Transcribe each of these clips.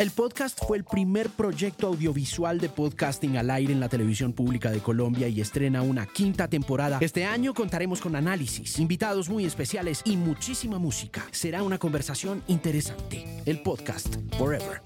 El podcast fue el primer proyecto audiovisual de podcasting al aire en la televisión pública de Colombia y estrena una 5ª temporada. Este año contaremos con análisis, invitados muy especiales y muchísima música. Será una conversación interesante. El podcast Forever.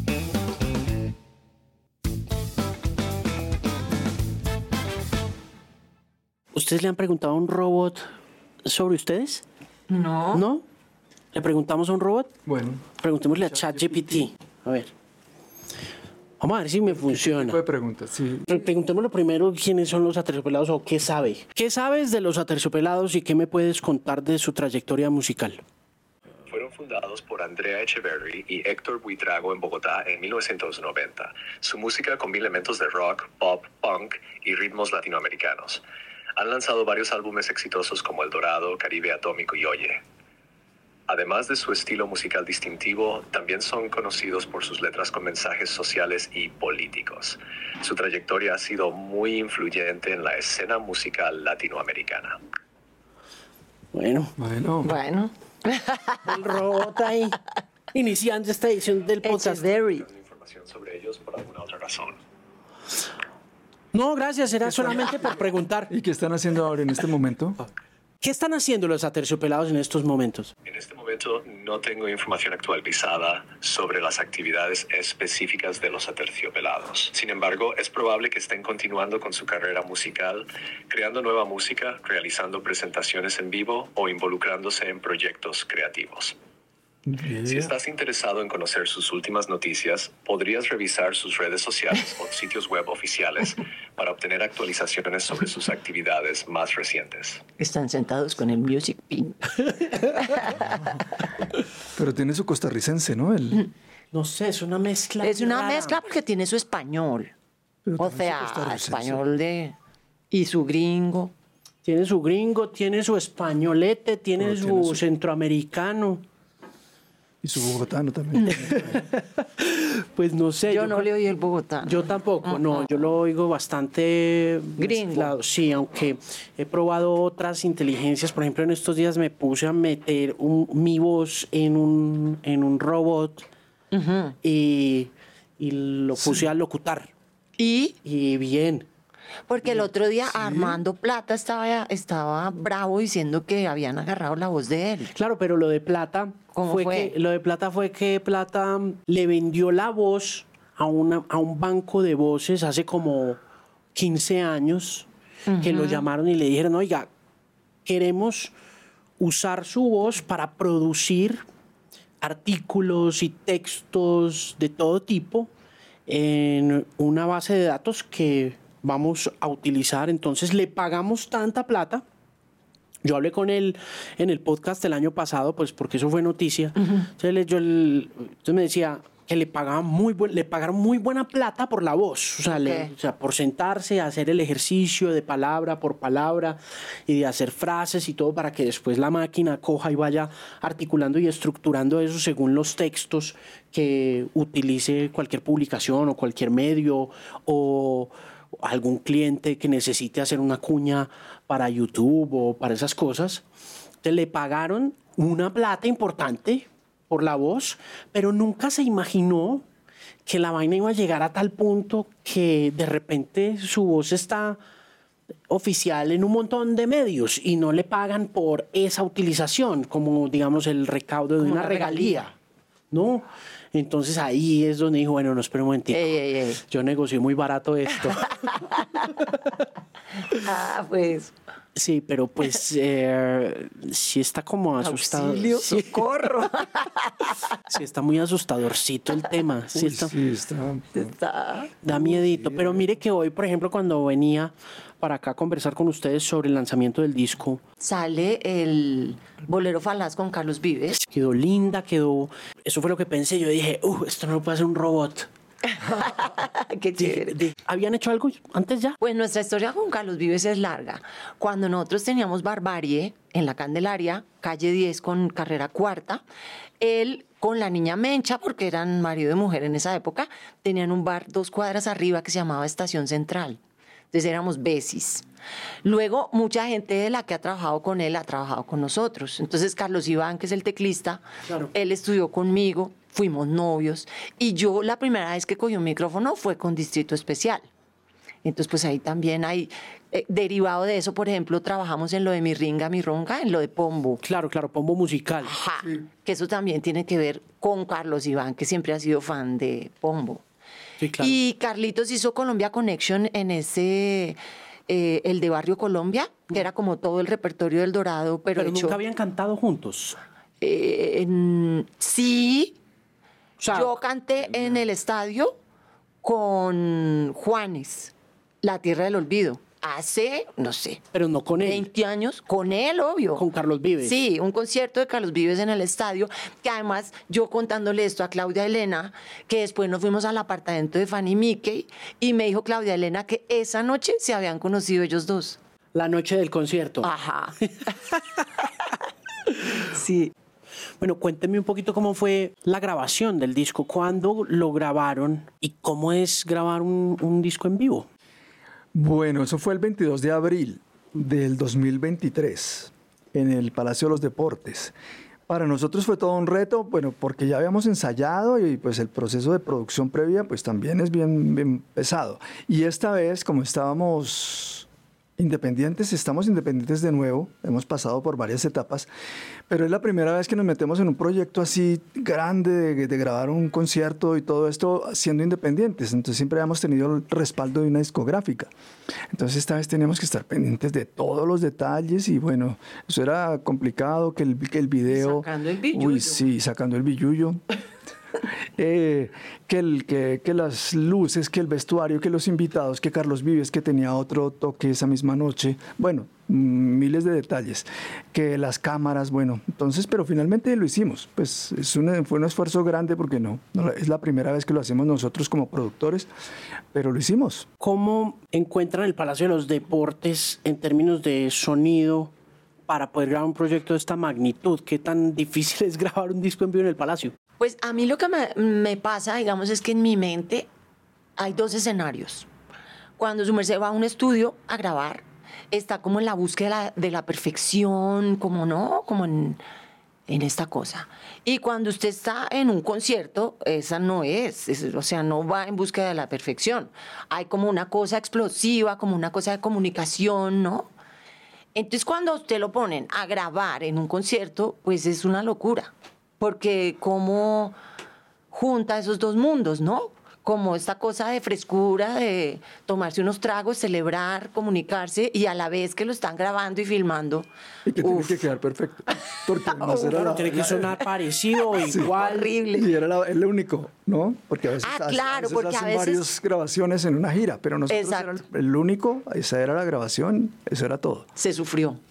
¿Ustedes le han preguntado a un robot sobre ustedes? No. ¿No? ¿Le preguntamos a un robot? Bueno. Preguntémosle a ChatGPT. A ver. Vamos a ver si me funciona. ¿Qué tipo de preguntas? Sí. Preguntémosle primero quiénes son los Aterciopelados o qué sabe. ¿Qué sabes de los Aterciopelados y qué me puedes contar de su trayectoria musical? Fueron fundados por Andrea Echeverry y Héctor Buitrago en Bogotá en 1990. Su música combina elementos de rock, pop, punk y ritmos latinoamericanos. Han lanzado varios álbumes exitosos como El Dorado, Caribe Atómico y Oye. Además de su estilo musical distintivo, también son conocidos por sus letras con mensajes sociales y políticos. Su trayectoria ha sido muy influyente en la escena musical latinoamericana. Bueno. El robot ahí, iniciando esta edición del podcast. Información sobre ellos por alguna otra razón. No, gracias, era solamente por preguntar. ¿Y qué están haciendo ahora en este momento? ¿Qué están haciendo los Aterciopelados en estos momentos? En este momento no tengo información actualizada sobre las actividades específicas de los Aterciopelados. Sin embargo, es probable que estén continuando con su carrera musical, creando nueva música, realizando presentaciones en vivo o involucrándose en proyectos creativos. Si estás interesado en conocer sus últimas noticias, podrías revisar sus redes sociales o sitios web oficiales para obtener actualizaciones sobre sus actividades más recientes. Están sentados con el Music Pin. Pero tiene su costarricense, ¿no? No sé, es una mezcla. Es una rara. mezcla porque tiene su español. Pero O también su sea, costarricense. español de... Y su gringo. Tiene su gringo, tiene su españolete, tiene Pero su tiene su- centroamericano. Y su bogotano también. Pues no sé. Yo no le oí el Bogotá. Yo tampoco, no, yo lo oigo bastante Gringo. mezclado. Sí, aunque he probado otras inteligencias. Por ejemplo, en estos días me puse a meter mi voz en un robot y lo puse a locutar. Y bien. Porque el otro día Armando Plata estaba bravo diciendo que habían agarrado la voz de él. Claro, pero lo de Plata ¿Cómo fue? fue que Plata le vendió la voz a un banco de voces hace como 15 años que lo llamaron y le dijeron, oiga, queremos usar su voz para producir artículos y textos de todo tipo en una base de datos que vamos a utilizar. Entonces le pagamos tanta plata. Yo hablé con él en el podcast el año pasado, pues porque eso fue noticia. Entonces me decía que le pagaron muy buena plata por la voz. O sea, Ok. o sea, por sentarse a hacer el ejercicio de palabra por palabra y de hacer frases y todo para que después la máquina coja y vaya articulando y estructurando eso según los textos que utilice cualquier publicación o cualquier medio o algún cliente que necesite hacer una cuña para YouTube o para esas cosas. Entonces le pagaron una plata importante por la voz, pero nunca se imaginó que la vaina iba a llegar a tal punto que de repente su voz está oficial en un montón de medios y no le pagan por esa utilización, como digamos el recaudo de Como una una regalía, ¿no? Entonces ahí es donde dijo, bueno, no, espera un momentico. Ey. Yo negocié muy barato esto. Pues... Sí, pero pues sí está como asustado. Auxilio, Sí, socorro. sí está muy asustadorcito el tema. Sí Uy, está, sí, está. Está... da miedito. Pero mire que hoy, por ejemplo, cuando venía para acá a conversar con ustedes sobre el lanzamiento del disco, Sale el Bolero Falaz con Carlos Vives. quedó linda, Eso fue lo que pensé. Yo dije, esto no lo puede hacer un robot. Qué chévere. ¿Habían hecho algo antes ya? Pues nuestra historia con Carlos Vives es larga. Cuando nosotros teníamos Barbarie en la Candelaria, calle 10 con carrera cuarta, él con la niña Mencha, porque eran marido y mujer en esa época, tenían un bar 2 cuadras arriba que se llamaba Estación Central. Entonces éramos besis. Luego, mucha gente de la que ha trabajado con él ha trabajado con nosotros. Entonces, Carlos Iván, que es el teclista, Claro. él estudió conmigo, fuimos novios. Y yo la primera vez que cogí un micrófono fue con Distrito Especial. Entonces, pues ahí también hay, derivado de eso, por ejemplo, trabajamos en lo de Mi Ringa, Mi Ronca, en lo de Pombo. Claro, pombo musical. Ajá, que eso también tiene que ver con Carlos Iván, que siempre ha sido fan de Pombo. Sí, claro. Y Carlitos hizo Colombia Connection en ese, el de Barrio Colombia, que era como todo el repertorio del Dorado, pero Pero hecho... nunca habían cantado juntos. Sí, O sea, yo canté en el estadio con Juanes, La Tierra del Olvido, hace, no sé, pero no con él. 20 años, con él, obvio. Con Carlos Vives. Sí, un concierto de Carlos Vives en el estadio, que además yo contándole esto a Claudia Elena, que después nos fuimos al apartamento de Fanny Mickey, y me dijo Claudia Elena que esa noche se habían conocido ellos dos. La noche del concierto. Ajá. Sí. Bueno, cuénteme un poquito cómo fue la grabación del disco, cuándo lo grabaron y cómo es grabar un disco en vivo. Bueno, eso fue el 22 de abril del 2023 en el Palacio de los Deportes. Para nosotros fue todo un reto, bueno, porque ya habíamos ensayado y pues el proceso de producción previa pues también es bien pesado. Y esta vez, como estamos estamos independientes de nuevo, hemos pasado por varias etapas, pero es la primera vez que nos metemos en un proyecto así grande de grabar un concierto y todo esto siendo independientes. Entonces siempre hemos tenido el respaldo de una discográfica. Entonces esta vez teníamos que estar pendientes de todos los detalles y bueno, eso era complicado, que el video... Sacando el billullo. Uy, sí, sacando el billullo. Que las luces, que el vestuario, que los invitados, que Carlos Vives, que tenía otro toque esa misma noche. Bueno, miles de detalles. Que las cámaras, bueno. Entonces, pero finalmente lo hicimos. Pues fue un esfuerzo grande porque no es la primera vez que lo hacemos nosotros como productores, pero lo hicimos. ¿Cómo encuentran el Palacio de los Deportes en términos de sonido para poder grabar un proyecto de esta magnitud? ¿Qué tan difícil es grabar un disco en vivo en el Palacio? Pues a mí lo que me pasa, digamos, es que en mi mente hay dos escenarios. Cuando su merced va a un estudio a grabar, está como en la búsqueda de la perfección, como no, como en esta cosa. Y cuando usted está en un concierto, esa no o sea, no va en búsqueda de la perfección. Hay como una cosa explosiva, como una cosa de comunicación, ¿no? Entonces, cuando usted lo ponen a grabar en un concierto, pues es una locura. Porque cómo junta esos dos mundos, ¿no? Como esta cosa de frescura, de tomarse unos tragos, celebrar, comunicarse, y a la vez que lo están grabando y filmando. Y que tiene que quedar perfecto. Porque además era Tiene que sonar parecido o igual. Horrible. Y era el único, ¿no? Porque a veces, claro, porque a hacen veces... varias grabaciones en una gira, pero nosotros era Exacto. el único, esa era la grabación, eso era todo. Se sufrió.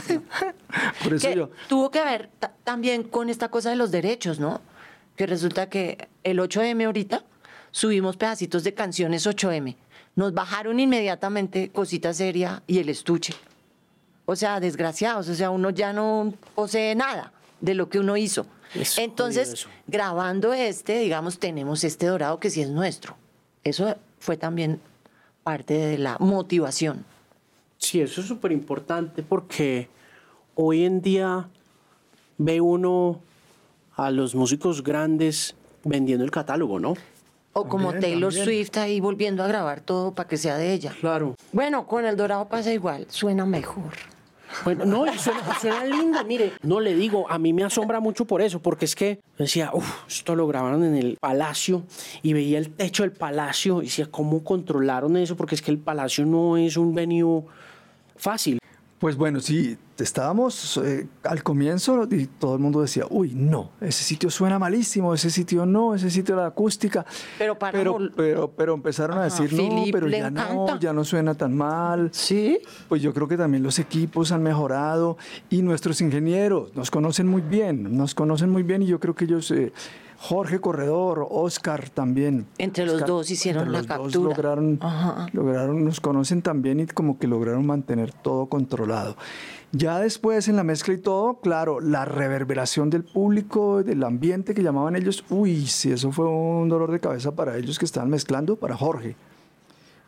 Por eso Que yo... tuvo que ver también con esta cosa de los derechos, ¿no? Que resulta que el 8M ahorita subimos pedacitos de canciones 8M. Nos bajaron inmediatamente Cosita Seria y El Estuche. O sea, desgraciados, o sea, uno ya no posee nada de lo que uno hizo. Es Entonces, jodido eso. grabando digamos, tenemos este Dorado que sí es nuestro. Eso fue también parte de la motivación. Sí, eso es súper importante porque hoy en día ve uno a los músicos grandes vendiendo el catálogo, ¿no? O como También, Taylor también. Swift ahí volviendo a grabar todo para que sea de ella. Claro. Bueno, con el Dorado pasa igual, suena mejor. Bueno, no, y suena lindo, mire. No le digo, a mí me asombra mucho por eso, porque es que decía, esto lo grabaron en el Palacio y veía el techo del Palacio y decía, ¿cómo controlaron eso? Porque es que el Palacio no es un venue fácil. Pues bueno, sí, estábamos al comienzo y todo el mundo decía, uy, no, ese sitio suena malísimo, ese sitio no, ese sitio la acústica. Pero para pero empezaron a Ajá, decir, no, Philip pero le ya encanta. no, ya no suena tan mal. ¿Sí? Pues yo creo que también los equipos han mejorado y nuestros ingenieros nos conocen muy bien y yo creo que ellos, Jorge Corredor, Oscar también. Entre los dos hicieron entre la los dos captura. Ajá. nos conocen también y como que lograron mantener todo controlado. Ya después en la mezcla y todo, claro, la reverberación del público, del ambiente que llamaban ellos, uy, sí, eso fue un dolor de cabeza para ellos que estaban mezclando, para Jorge.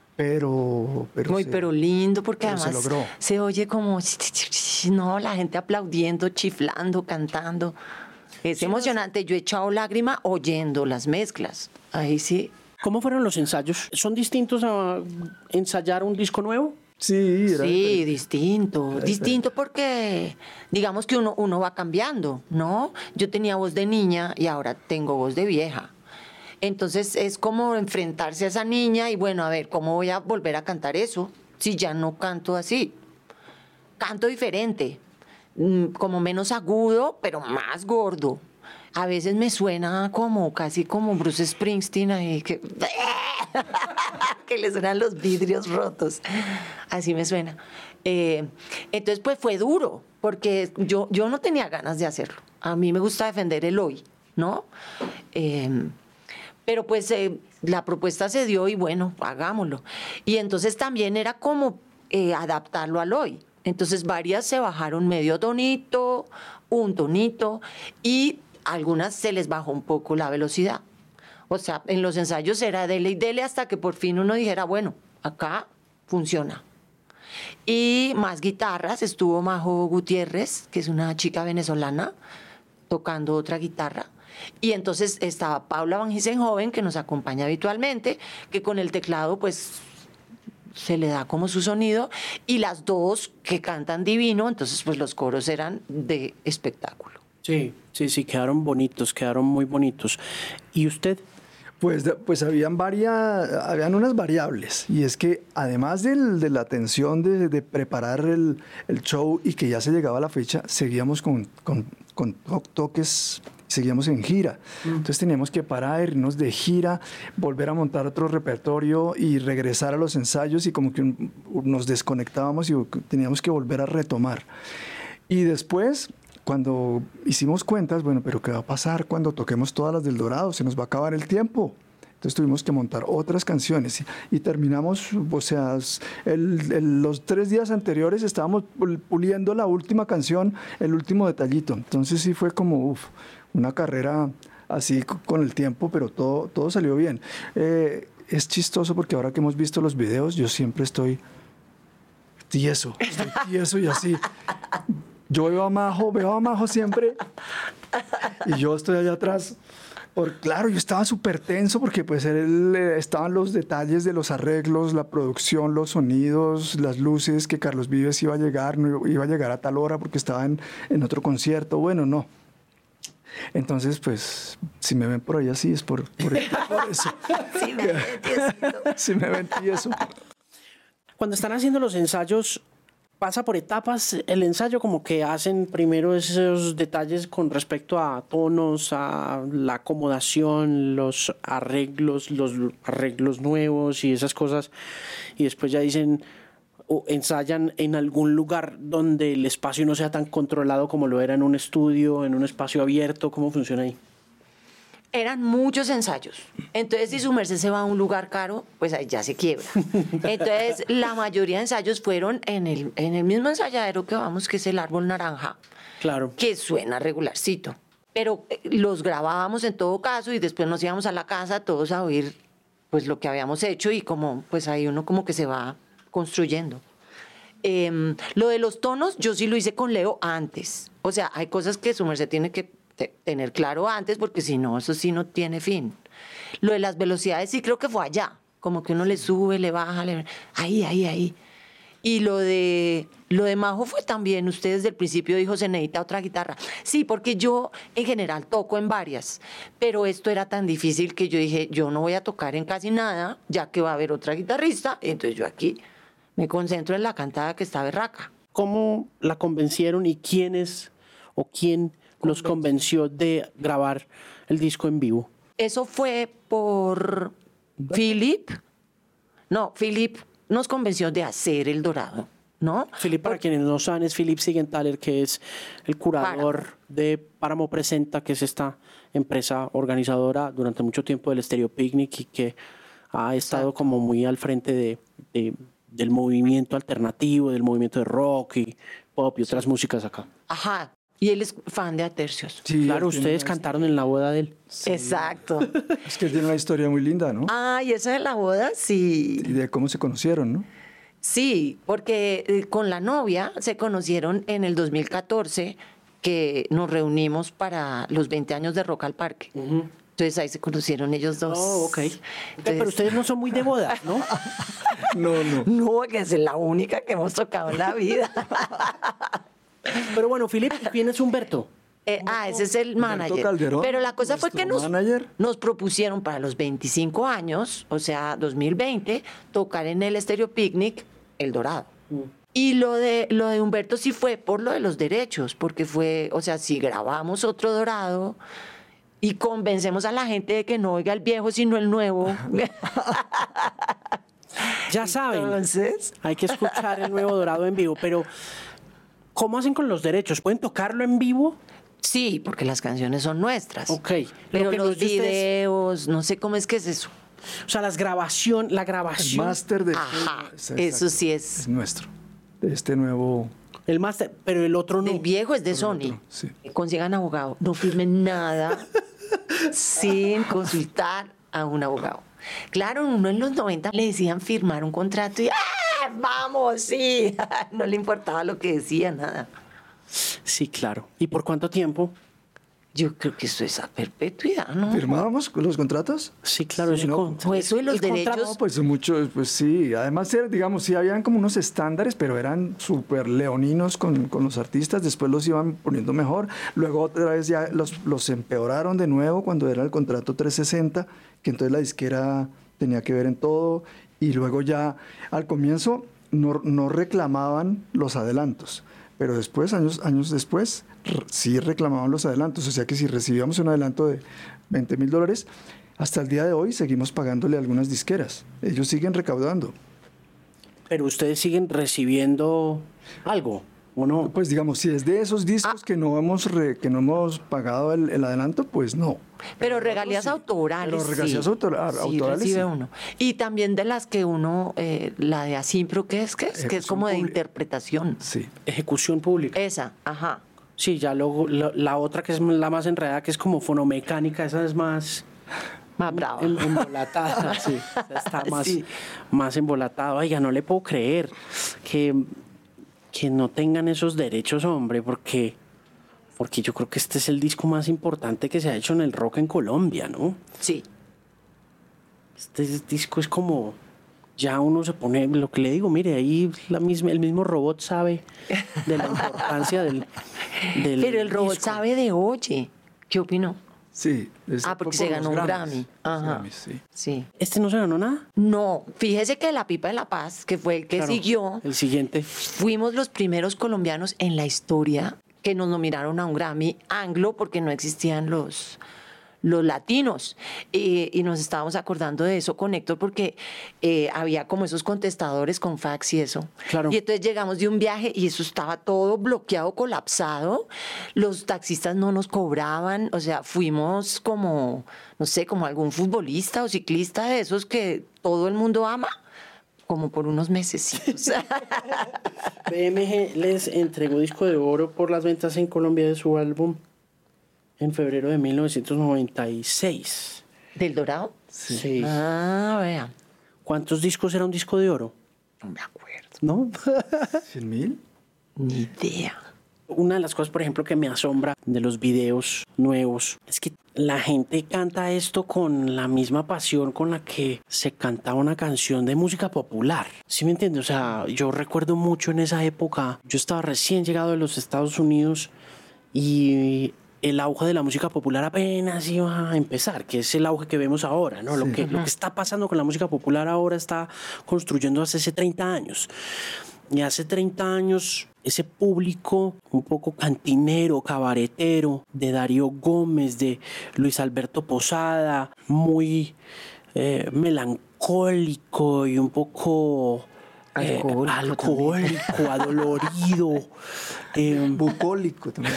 pero lindo, porque pero además se logró. se oye como, no, la gente aplaudiendo, chiflando, cantando. Es emocionante. Yo he echado lágrima oyendo las mezclas. Ahí sí. ¿Cómo fueron los ensayos? ¿Son distintos a ensayar un disco nuevo? Sí, Sí, distinto. Distinto porque, digamos que uno va cambiando, ¿no? Yo tenía voz de niña y ahora tengo voz de vieja. Entonces es como enfrentarse a esa niña y bueno, a ver, ¿cómo voy a volver a cantar eso si ya no canto así? Canto diferente, como menos agudo, pero más gordo. A veces me suena como casi como Bruce Springsteen ahí que que le suenan los vidrios rotos. Así me suena. Entonces pues fue duro porque yo no tenía ganas de hacerlo. A mí me gusta defender el hoy, ¿no? Pero pues la propuesta se dio y bueno, hagámoslo. Y entonces también era como adaptarlo al hoy. Entonces varias se bajaron medio tonito, un tonito y algunas se les bajó un poco la velocidad. O sea, en los ensayos era dele y dele hasta que por fin uno dijera, bueno, acá funciona. Y más guitarras, estuvo Majo Gutiérrez, que es una chica venezolana, tocando otra guitarra. Y entonces estaba Paula Van Gissenhoven, que nos acompaña habitualmente, que con el teclado pues se le da como su sonido, y las dos que cantan divino, entonces pues los coros eran de espectáculo. Sí, quedaron bonitos, quedaron muy bonitos. ¿Y usted? Pues habían unas variables, y es que además de la tensión de preparar el show y que ya se llegaba a la fecha, seguíamos con toques, seguíamos en gira. Entonces teníamos que parar, irnos de gira, volver a montar otro repertorio y regresar a los ensayos, y como que nos desconectábamos y teníamos que volver a retomar. Y después, cuando hicimos cuentas, bueno, pero ¿qué va a pasar cuando toquemos todas las del Dorado? Se nos va a acabar el tiempo. Entonces tuvimos que montar otras canciones y terminamos, o sea, los 3 días anteriores estábamos puliendo la última canción, el último detallito. Entonces sí fue como una carrera así con el tiempo, pero todo salió bien. Es chistoso porque ahora que hemos visto los videos, yo siempre estoy tieso y así. Yo veo a Majo siempre y yo estoy allá atrás. Claro, yo estaba súper tenso porque pues estaban los detalles de los arreglos, la producción, los sonidos, las luces, que Carlos Vives iba a llegar, no iba a llegar a tal hora porque estaba en otro concierto. Bueno, no. Entonces, pues, si me ven por ahí así es por eso. Sí, me ven tiesito. Si me ven tieso. Cuando están haciendo los ensayos, pasa por etapas el ensayo, como que hacen primero esos detalles con respecto a tonos, a la acomodación, los arreglos nuevos y esas cosas, y después ya dicen o ensayan en algún lugar donde el espacio no sea tan controlado como lo era en un estudio, en un espacio abierto. ¿Cómo funciona ahí? Eran muchos ensayos. Entonces, si su merced se va a un lugar caro, pues ahí ya se quiebra. Entonces, la mayoría de ensayos fueron en el mismo ensayadero que vamos, que es el Árbol Naranja. Claro. Que suena regularcito. Pero los grabábamos en todo caso y después nos íbamos a la casa todos a oír pues lo que habíamos hecho, y como pues ahí uno como que se va construyendo. Lo de los tonos, yo sí lo hice con Leo antes. O sea, hay cosas que su merced tiene que tener claro antes, porque si no, eso sí no tiene fin. Lo de las velocidades sí creo que fue allá, como que uno le sube, le baja, ahí. Y lo de Majo fue también, usted desde el principio dijo, se necesita otra guitarra. Sí, porque yo en general toco en varias, pero esto era tan difícil que yo dije, yo no voy a tocar en casi nada, ya que va a haber otra guitarrista, entonces yo aquí me concentro en la cantada que está berraca. ¿Cómo la convencieron y quién los convenció de grabar el disco en vivo? Eso fue por Philip. No, Philip nos convenció de hacer El Dorado, ¿no? Philip, para quienes no saben, es Philip Siegenthaler, que es el curador de Páramo Presenta, que es esta empresa organizadora durante mucho tiempo del Stereo Picnic y que ha estado como muy al frente del movimiento alternativo, del movimiento de rock y pop y otras músicas acá. Ajá. Y él es fan de Atercios. Sí, Claro, él tiene ustedes una- cantaron en la boda de él. Exacto. Es que él tiene una historia muy linda, ¿no? Y eso de la boda, sí. Y de cómo se conocieron, ¿no? Sí, porque con la novia se conocieron en el 2014, que nos reunimos para los 20 años de Rock al Parque. Entonces ahí se conocieron ellos dos. Oh, ok. Entonces, Pero ustedes no son muy de bodas, ¿no? No, no. No, que es la única que hemos tocado en la vida. Pero bueno, Filipe, ¿quién es Humberto? Ese es el manager. Calderón, Pero la cosa fue que nuestro manager. nos propusieron para los 25 años, o sea, 2020, tocar en el Estéreo Picnic El Dorado. Y lo de Humberto sí fue por lo de los derechos, porque fue, o sea, si grabamos otro Dorado y convencemos a la gente de que no oiga el viejo sino el nuevo. Ya saben, Entonces, hay que escuchar el nuevo Dorado en vivo, pero ¿cómo hacen con los derechos? ¿Pueden tocarlo en vivo? sí, porque las canciones son nuestras. Ok. Pero Lo que los nos dice es- videos, no sé cómo es que es eso. O sea, la El grabación. máster de... Ajá, Es eso sí Es nuestro. De este nuevo... El máster, pero el otro no. El viejo es de Sony. sí. Consigan abogado. No firmen nada sin consultar a un abogado. Claro, uno en los 90 le decían firmar un contrato y vamos, sí. No le importaba lo que decía, nada. Sí, claro. ¿Y por cuánto tiempo? Yo creo que eso es a perpetuidad, ¿no? ¿Firmábamos con los contratos? Sí, claro. Sí, ese no, con- pues eso de los el contrato- derechos- No, pues muchos, pues sí. Además, digamos, sí habían como unos estándares, pero eran súper leoninos con los artistas. Después los iban poniendo mejor. Luego otra vez ya los empeoraron de nuevo cuando era el contrato 360, que entonces la disquera tenía que ver en todo. Y luego ya al comienzo no reclamaban los adelantos. Pero después, años después, sí reclamaban los adelantos. O sea que si recibíamos un adelanto de $20,000, hasta el día de hoy seguimos pagándole a algunas disqueras. Ellos siguen recaudando. Pero ustedes siguen recibiendo algo, ¿o no? Pues digamos, si es de esos discos que no hemos pagado el adelanto, pues no. Pero regalías autorales. Pero regalías sí. autorales, recibe sí. uno. Y también de las que uno, la de Asimpro, que es Ejecución como de pública. interpretación. Sí. Ejecución pública. Esa, ajá. Sí, ya luego la otra que es la más enredada, que es como fonomecánica, esa es más Más brava. embolatada. Sí, esa está más, Sí. más embolatada. Oiga, no le puedo creer que no tengan esos derechos, hombre, porque yo creo que este es el disco más importante que se ha hecho en el rock en Colombia, ¿no? Sí. Este disco es como, ya uno se pone, lo que le digo, mire, ahí el mismo robot sabe de la importancia del Pero el robot disco. sabe de Oye. ¿Qué opinó? Sí. Porque se ganó un Grammy. Ajá. Grammys, sí. Sí. ¿Este no se ganó nada? No, fíjese que La Pipa de la Paz, que fue el que Claro, siguió, el siguiente. fuimos los primeros colombianos en la historia que nos nominaron a un Grammy anglo porque no existían los latinos. Y nos estábamos acordando de eso con Héctor porque había como esos contestadores con fax y eso. Claro. Y entonces llegamos de un viaje y eso estaba todo bloqueado, colapsado. Los taxistas no nos cobraban. O sea, fuimos como, no sé, como algún futbolista o ciclista de esos que todo el mundo ama. Como por unos mesecitos. BMG les entregó disco de oro por las ventas en Colombia de su álbum en febrero de 1996. ¿Del Dorado? Sí. Vea. ¿Cuántos discos era un disco de oro? No me acuerdo. ¿No? ¿100,000? Ni idea. Una de las cosas, por ejemplo, que me asombra de los videos nuevos es que la gente canta esto con la misma pasión con la que se cantaba una canción de música popular. ¿Sí me entiendes? O sea, yo recuerdo mucho en esa época, yo estaba recién llegado de los Estados Unidos y el auge de la música popular apenas iba a empezar, que es el auge que vemos ahora, ¿no? Lo que está pasando con la música popular ahora está construyendo hace 30 años. Y hace 30 años, ese público un poco cantinero, cabaretero, de Darío Gómez, de Luis Alberto Posada, muy melancólico y un poco alcohólico, adolorido. Bucólico también.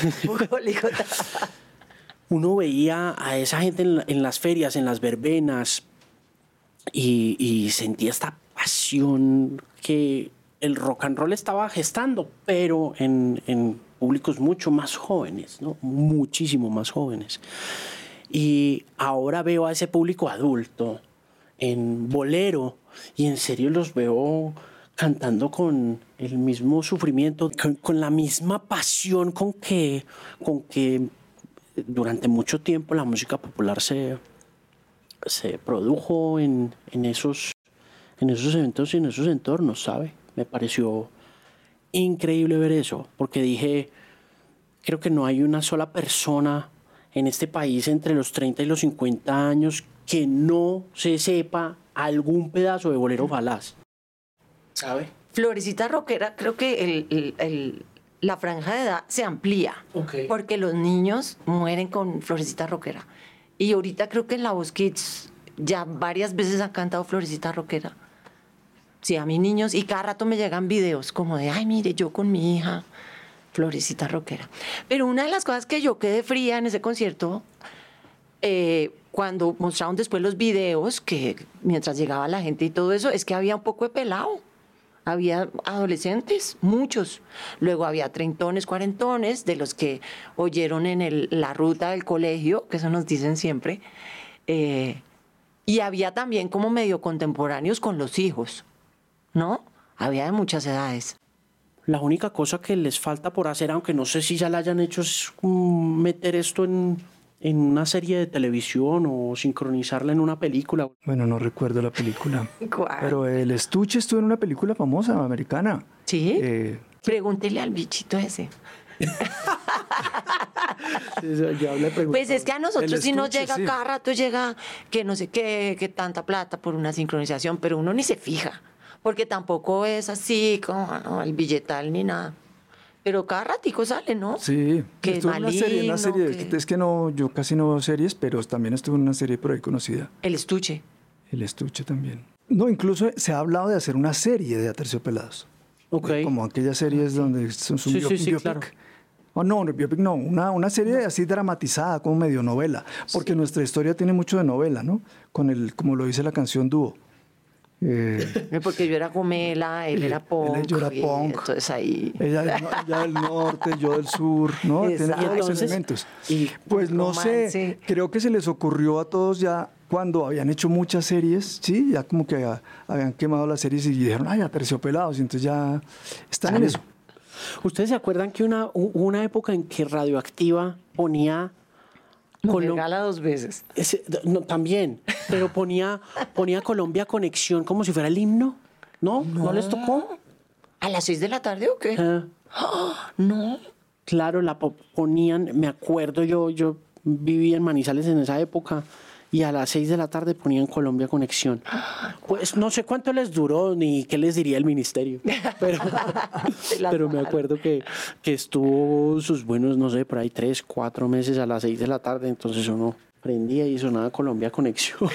Uno veía a esa gente en las ferias, en las verbenas, y sentía esta pasión que el rock and roll estaba gestando, pero en públicos mucho más jóvenes, ¿no? Muchísimo más jóvenes. Y ahora veo a ese público adulto en bolero y en serio los veo cantando con el mismo sufrimiento, con la misma pasión con que durante mucho tiempo la música popular se produjo en esos eventos y en esos entornos, ¿sabe? Me pareció increíble ver eso, porque dije, creo que no hay una sola persona en este país entre los 30 y los 50 años que no se sepa algún pedazo de bolero falaz, ¿sabe? Florecita Rockera, creo que la franja de edad se amplía, porque los niños mueren con Florecita Rockera. Y ahorita creo que en La Voz Kids ya varias veces han cantado Florecita Rockera. Sí, a mis niños, y cada rato me llegan videos como de, ay, mire, yo con mi hija, Florecita Rockera. Pero una de las cosas que yo quedé fría en ese concierto, cuando mostraron después los videos, que mientras llegaba la gente y todo eso, es que había un poco de pelado. Había adolescentes, muchos. Luego había treintones, cuarentones, de los que oyeron en la ruta del colegio, que eso nos dicen siempre. Y había también como medio contemporáneos con los hijos, ¿no? Había de muchas edades. La única cosa que les falta por hacer, aunque no sé si ya la hayan hecho, es meter esto en una serie de televisión o sincronizarla en una película. Bueno, no recuerdo la película. ¿Cuál? Pero el estuche estuvo en una película famosa, americana. ¿Sí? Pregúntele al bichito ese. Pues es que a nosotros sí nos llega, sí. Cada rato llega que no sé qué, que tanta plata por una sincronización, pero uno ni se fija, porque tampoco es así como no, el billetal ni nada. Pero cada ratico sale, ¿no? Sí, que estuvo en una serie, que... es que no, yo casi no veo series, pero también estuvo en una serie por ahí conocida. El estuche. El estuche también. No, incluso se ha hablado de hacer una serie de Aterciopelados. Okay. Como aquellas series donde son un biopic. Claro. Oh, no, biopic no, una serie así dramatizada, como medio novela, porque nuestra historia tiene mucho de novela, ¿no? Como lo dice la canción Dúo. Porque yo era gomela, él era punk. Yo era punk. Entonces ahí... Ella del norte, yo del sur, ¿no? Exacto. Tiene todos los elementos. Pues no romance. sé, creo que se les ocurrió a todos ya cuando habían hecho muchas series, sí, ya como que habían quemado las series y dijeron, ay, Aterciopelados, y entonces ya están en eso. ¿Ustedes se acuerdan que una época en que Radioactiva ponía... Me regala 2 veces. No, también, pero ponía Colombia Conexión como si fuera el himno? ¿No? ¿No les tocó? ¿A las 6 de la tarde o qué? No. Claro, la ponían, me acuerdo, yo viví en Manizales en esa época y a las 6 de la tarde ponían Colombia Conexión. Pues no sé cuánto les duró ni qué les diría el ministerio, pero me acuerdo que estuvo sus buenos, no sé, por ahí 3, 4 meses a las 6 de la tarde, entonces uno prendía y sonaba Colombia Conexión.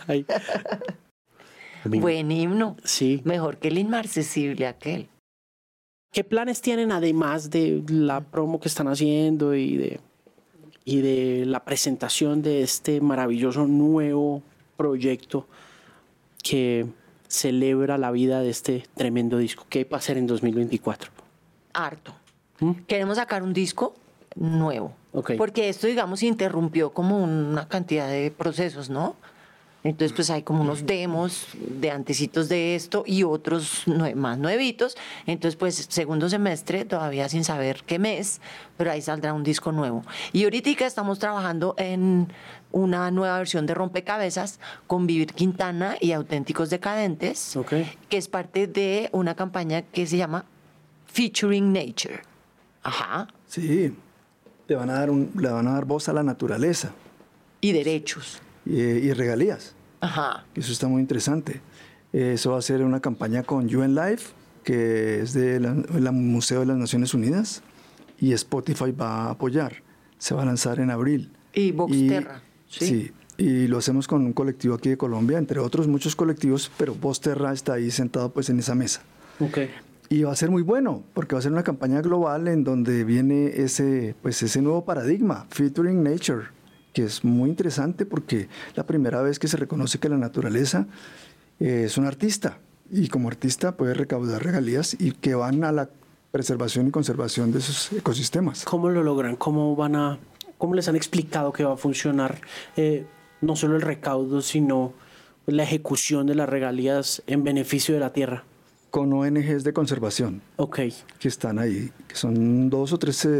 Buen himno. Sí. Mejor que el inmarcesible aquel. ¿Qué planes tienen además de la promo que están haciendo y de la presentación de este maravilloso nuevo proyecto que celebra la vida de este tremendo disco? ¿Qué va a hacer en 2024? Harto. Queremos sacar un disco nuevo. Okay. Porque esto, digamos, interrumpió como una cantidad de procesos, ¿no? Entonces, pues hay como unos demos de antecitos de esto y otros más nuevitos. Entonces, pues segundo semestre, todavía sin saber qué mes, pero ahí saldrá un disco nuevo. Y ahorita estamos trabajando en una nueva versión de Rompecabezas con Vivir Quintana y Auténticos Decadentes, que es parte de una campaña que se llama Featuring Nature. Ajá. Sí, le van a dar voz a la naturaleza. Y derechos. Y regalías. Ajá. Eso está muy interesante. Eso va a ser una campaña con UN Life, que es del Museo de las Naciones Unidas, y Spotify va a apoyar. Se va a lanzar en abril. Y Voxterra. Sí, y lo hacemos con un colectivo aquí de Colombia, entre otros muchos colectivos, pero Voxterra está ahí sentado pues en esa mesa. Okay. Y va a ser muy bueno, porque va a ser una campaña global en donde viene ese nuevo paradigma, Featuring Nature, que es muy interesante porque la primera vez que se reconoce que la naturaleza es un artista y como artista puede recaudar regalías y que van a la preservación y conservación de esos ecosistemas. ¿Cómo lo logran? ¿Cómo les han explicado que va a funcionar no solo el recaudo, sino la ejecución de las regalías en beneficio de la tierra? Con ONGs de conservación. Ok. Que están ahí, que son 2 o 3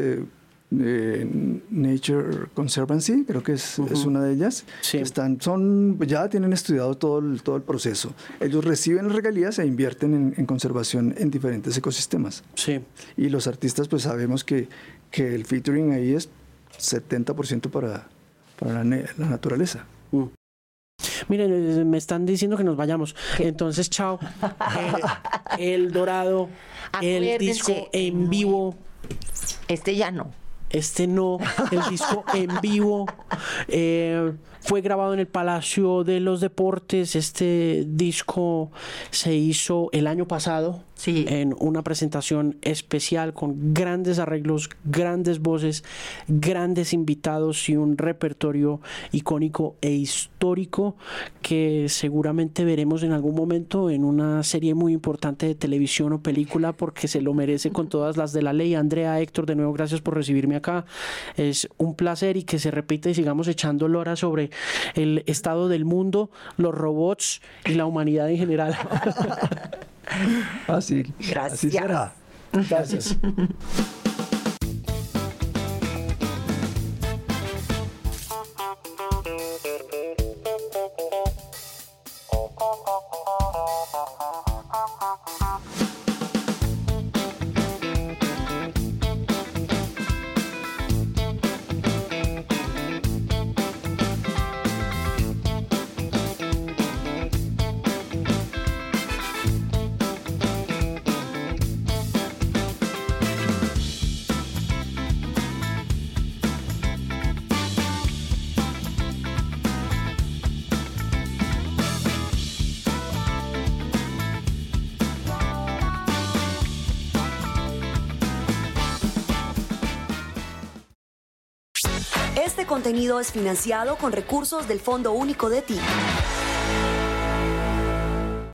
Nature Conservancy, creo que es una de ellas. Sí. Ya tienen estudiado todo el proceso. Ellos reciben las regalías e invierten en conservación en diferentes ecosistemas. Sí. Y los artistas pues sabemos que el featuring ahí es 70% para la naturaleza. Miren, me están diciendo que nos vayamos. Entonces, chao. El Dorado, el Acuérdense. disco en vivo. Este ya no. Este no, el disco en vivo fue grabado en el Palacio de los Deportes. Este disco se hizo el año pasado, Sí. en una presentación especial con grandes arreglos, grandes voces, grandes invitados y un repertorio icónico e histórico que seguramente veremos en algún momento en una serie muy importante de televisión o película, porque se lo merece con todas las de la ley. Andrea, Héctor, de nuevo gracias por recibirme acá. Es un placer y que se repita y sigamos echando lora sobre el estado del mundo, los robots y la humanidad en general. Así Gracias. será. Gracias. Este contenido es financiado con recursos del Fondo Único de TIC.